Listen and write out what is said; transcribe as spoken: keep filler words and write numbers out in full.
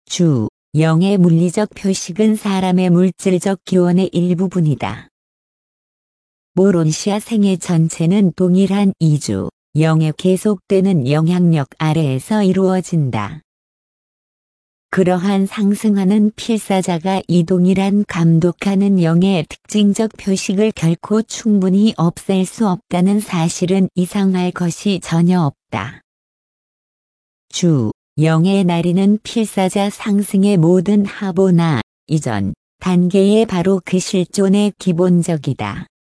주, 영의 물리적 표식은 사람의 물질적 기원의 일부분이다. 모론시아 생애 전체는 동일한 이주, 영의 계속되는 영향력 아래에서 이루어진다. 그러한 상승하는 필사자가 이 동일한 감독하는 영의 특징적 표식을 결코 충분히 없앨 수 없다는 사실은 이상할 것이 전혀 없다. 주, 영의 나리는 필사자 상승의 모든 하보나 이전 단계의 바로 그 실존의 기본적이다.